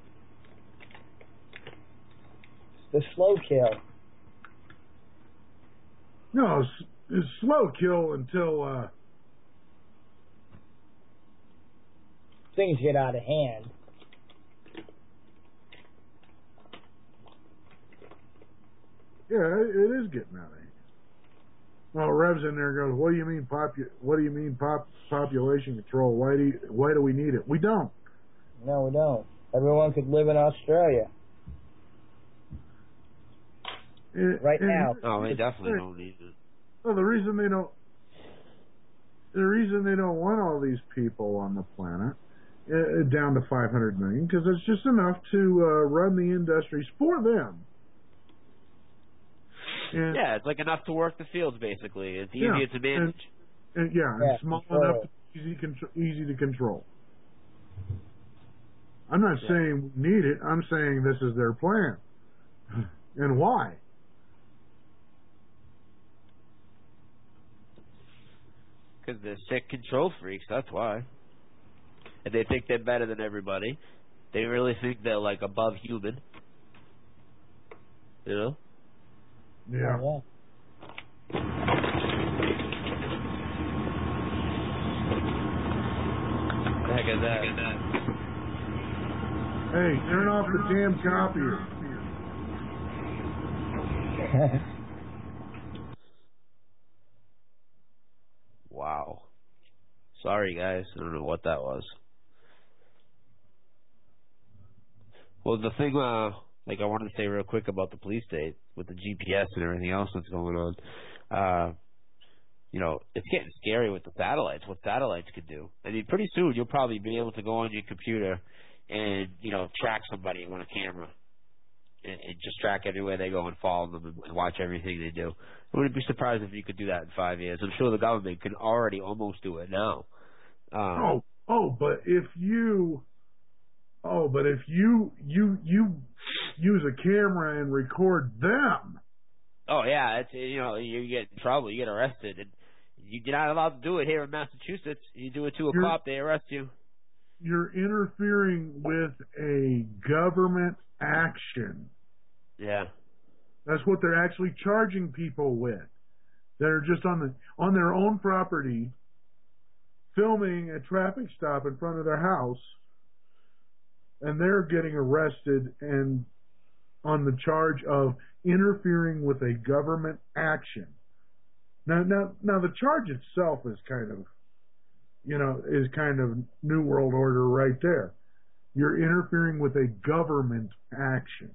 It's the slow kill. No, it's slow kill until things get out of hand. Yeah, it is getting out of hand. Well, Rev's in there and goes, "What do you mean population control? Why do we need it? We don't." No, we don't. Everyone could live in Australia. Right now. Oh, we definitely don't need it. Well, the reason they don't want all these people on the planet down to 500 million, because it's just enough to run the industries for them. And, yeah, it's like enough to work the fields, basically. It's easier to manage. And small enough to be easy to control. I'm not saying we need it. I'm saying this is their plan. And why? Because they're sick control freaks, that's why. And they think they're better than everybody. They really think they're, like, above human. You know? Yeah. Oh, yeah. What the heck is that? Hey, turn off the damn copier. Wow. Sorry, guys. I don't know what that was. Well, the thing, I wanted to say real quick about the police state with the GPS and everything else that's going on. It's getting scary with the satellites, what satellites could do. I mean, pretty soon you'll probably be able to go on your computer and, track somebody on a camera and just track everywhere they go and follow them and watch everything they do. I wouldn't be surprised if you could do that in 5 years. I'm sure the government can already almost do it now. But if you use a camera and record them. Oh yeah, it's you get in trouble, you get arrested, and you're not allowed to do it here in Massachusetts. You do it to a cop, they arrest you. You're interfering with a government action. Yeah. That's what they're actually charging people with. They're just on their own property filming a traffic stop in front of their house, and they're getting arrested and on the charge of interfering with a government action. Now the charge itself is kind of New World Order right there. You're interfering with a government action.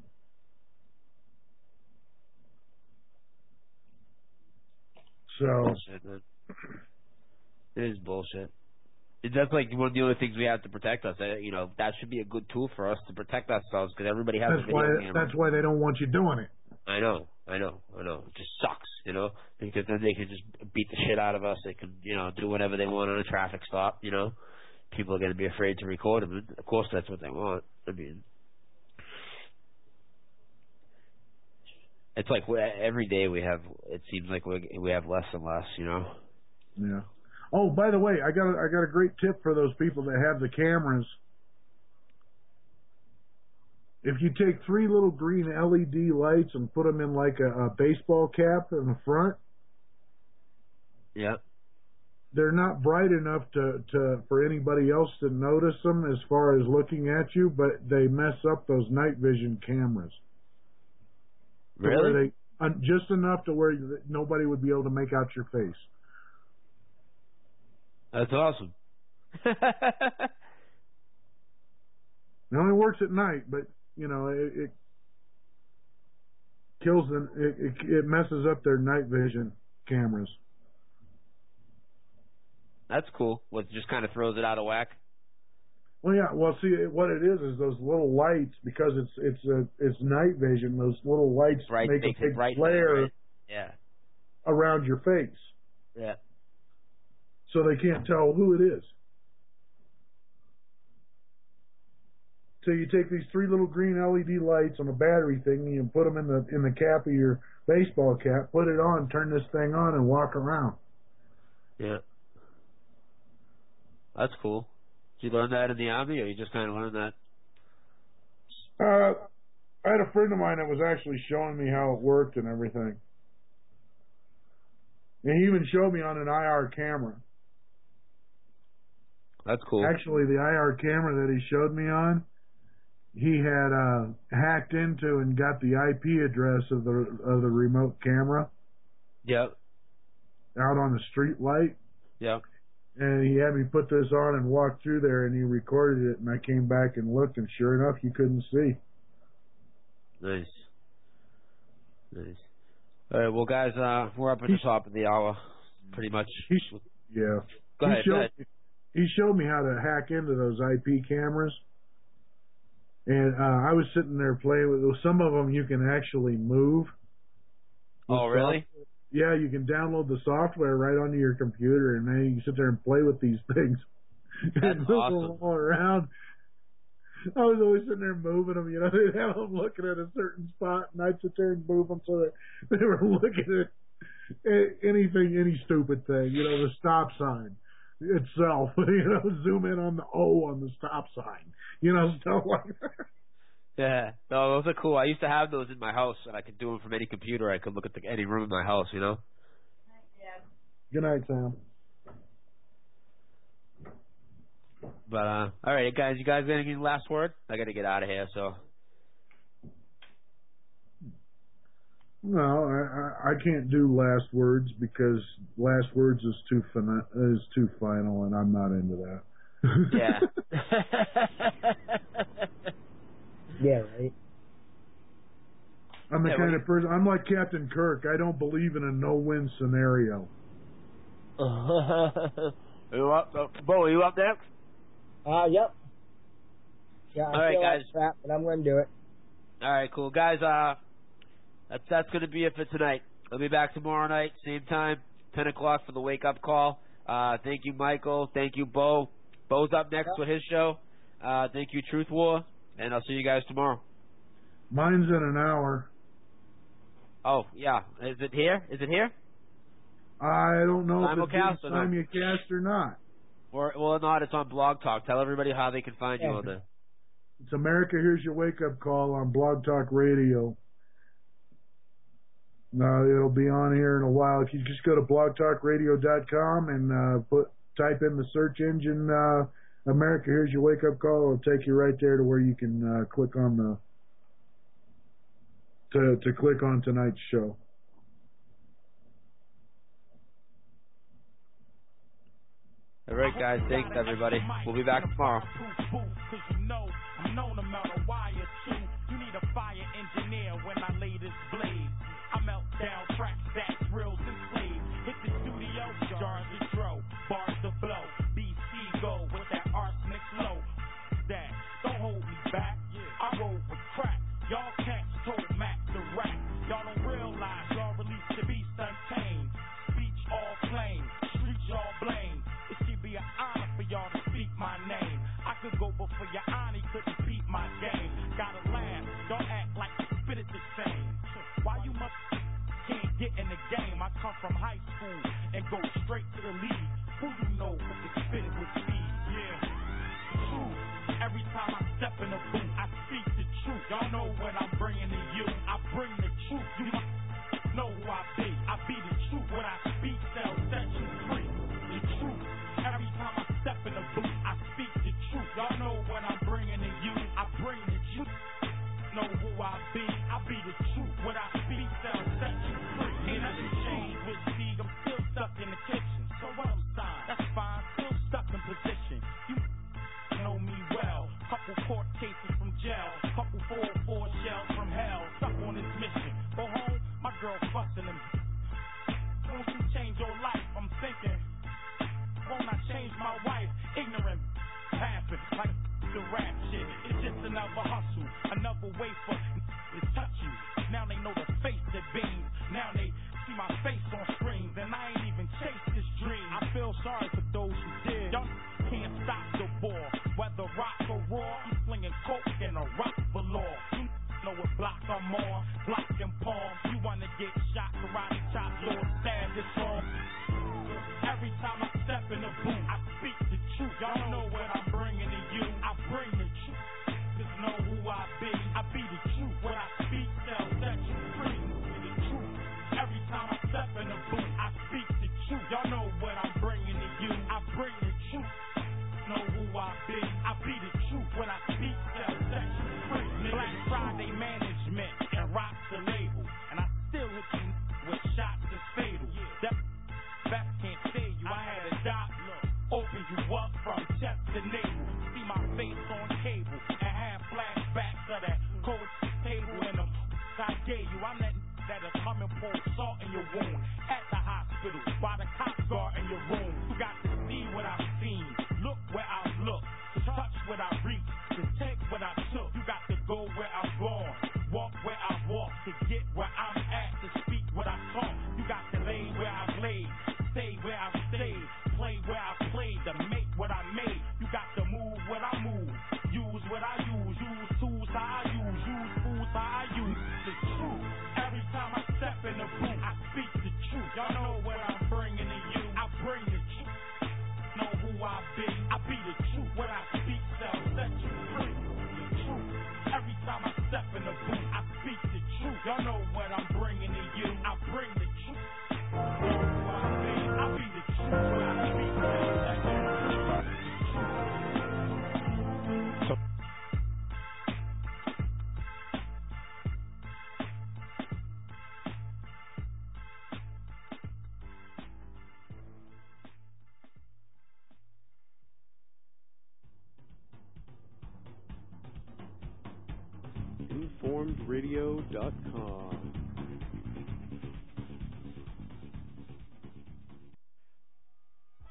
So bullshit, man. It is bullshit. That's like one of the only things we have to protect us. That should be a good tool for us to protect ourselves because everybody has a video camera. That's why they don't want you doing it. I know. It just sucks, because then they can just beat the shit out of us. They can, do whatever they want on a traffic stop, People are going to be afraid to record them. And of course, that's what they want. I mean, it's like every day it seems like we have less and less, Yeah. Oh, by the way, I got a great tip for those people that have the cameras. If you take 3 little green LED lights and put them in like a baseball cap in the front, yeah, they're not bright enough for anybody else to notice them as far as looking at you, but they mess up those night vision cameras. Really? Just enough to where nobody would be able to make out your face. That's awesome. It only works at night, but kills them. It messes up their night vision cameras. That's cool. What, just kind of throws it out of whack? Well, yeah. Well, see, what it is those little lights, because it's night vision. Those little lights make a big flare around your face. Yeah. So they can't tell who it is. So you take these 3 little green LED lights on a battery thing, and you put them in the cap of your baseball cap, put it on, turn this thing on, and walk around. Yeah. That's cool. Did you learn that in the Army, or you just kind of learned that? I had a friend of mine that was actually showing me how it worked and everything. And he even showed me on an IR camera. That's cool. Actually, the IR camera that he showed me on, he had hacked into and got the IP address of the remote camera. Yep. Out on the street light. Yep. And he had me put this on and walk through there, and he recorded it, and I came back and looked, and sure enough, you couldn't see. Nice. All right, well, guys, we're up at the top of the hour, pretty much. Yeah. Go ahead. He showed me how to hack into those IP cameras, and I was sitting there playing with them. Some of them you can actually move. Oh, really? Yeah, you can download the software right onto your computer, and then you can sit there and play with these things. That's awesome. Them all around. I was always sitting there moving them, they'd have them looking at a certain spot, and I'd sit there and move them so that they were looking at anything, any stupid thing, the stop sign itself, zoom in on the O on the stop sign, stuff like that. Yeah, no, those are cool. I used to have those in my house, and I could do them from any computer. I could look at any room in my house, Good night, Sam. But, all right, guys, you guys got any last word? I got to get out of here, so. No, I can't do last words because last words is too final, and I'm not into that. Yeah. Yeah, right. I'm the kind of person, I'm like Captain Kirk. I don't believe in a no-win scenario. You up? Bo, you up next? Yep. Yeah, all right, guys. Crap, but I'm going to do it. All right, cool. Guys, that's going to be it for tonight. I'll be back tomorrow night, same time, 10 o'clock for the wake-up call. Thank you, Michael. Thank you, Bo. Bo's up next with his show. Thank you, Truth War. And I'll see you guys tomorrow. Mine's in an hour. Oh, yeah. Is it here? I don't know if Simulcast it's simulcast or not. Or not, it's on Blog Talk. Tell everybody how they can find you on there. It's America Here's Your Wake Up Call on Blog Talk Radio. It'll be on here in a while. If you just go to blogtalkradio.com and type in the search engine America Here's Your Wake Up Call, it'll take you right there to where you can click on to click on tonight's show. All right, guys. Thanks, everybody. We'll be back tomorrow. You need a fire engineer when I lay this blaze. I melt down tracks, stacks, reels, and slaves. Hit the studio, jars of dro, bars to blow. BC go with that arsenic flow. That don't hold me back. I roll with crack. Y'all cats told Mac the rack. Y'all don't realize y'all released the beast untamed. Speech all flame, streets y'all blame. It should be an honor for y'all to speak my name. I could go before your honor, couldn't beat my game. Gotta laugh, don't act like you spit it the same. Why you can't get in the game? I come from high school and go straight to the league. Who you know who can spit it with speed? Yeah, true. Every time I step in the booth, I speak the truth. Y'all know what I'm bringing to you. I bring the truth. You know who I be. I be the truth. When I speak, they'll set you free. The truth. Every time I step in the booth, I speak the truth. Y'all know what I'm bringing to you. I bring the truth. Know who I be. I be the truth. When I speak, they'll set you free. Ain't nothing changed with Steve. I'm still stuck in the kitchen. So what I'm signed, that's fine. Still stuck in position. You know me well. Couple court cases from jail. Couple 404 shells from hell. Stuck on this mission. Go home. girl fussing and won't you change your life? I'm thinking, won't I change my wife? Ignorant, laughing like the rap shit. It's just another hustle, another way for to touch you. Now they know the face that beams. Now they see my face on screens, and I ain't even chased this dream. I feel sorry for those who did. Y'all can't stop the ball, whether rock or raw. I'm slinging coke and a rock velour. You know what block I'm on, block and palm. You wanna get shot, karate chop, Lord stab this song. Every time I step in the booth, I speak the truth. Y'all know what I'm bringing to you. I bring the truth. Just know who I be. I be the truth. What I speak shall set you free. The truth. Every time I step in the booth, I speak the truth. Y'all know what I'm bringing to you. I bring the truth. Know who I be. I be the truth. What I speak shall set you free. Black Friday management and rock the label, and I still hit you with shots that's fatal. That best can't save you. I had a doc open you up from chest to navel. See my face on cable and have flashbacks of that cold table and the I gave you. I'm that'll come and pour salt in your wound at the hospital while the cops guard in your room. You got to see what I've seen, look where I look, to touch what I reach, to take what I took. You got to go where I've gone, walk where I walk, to get where I'm at, to speak what I talk. You got to lay where I've laid, stay where I've stayed, play where I played, to make what I made. You got to move what I move, use what I use tools how I use fools how I use. The truth. Every time I step in the booth, I speak the truth. Y'all know what I'm bringing to you. I bring the truth. Know who I be. I be the truth. What I speak shall set you free. The truth. Every time I step in the booth, I speak the truth. Y'all know what I'm bringing to you. I bring the truth. Know who I be. I be the truth. What I speak shall set you free. InformedRadio.com.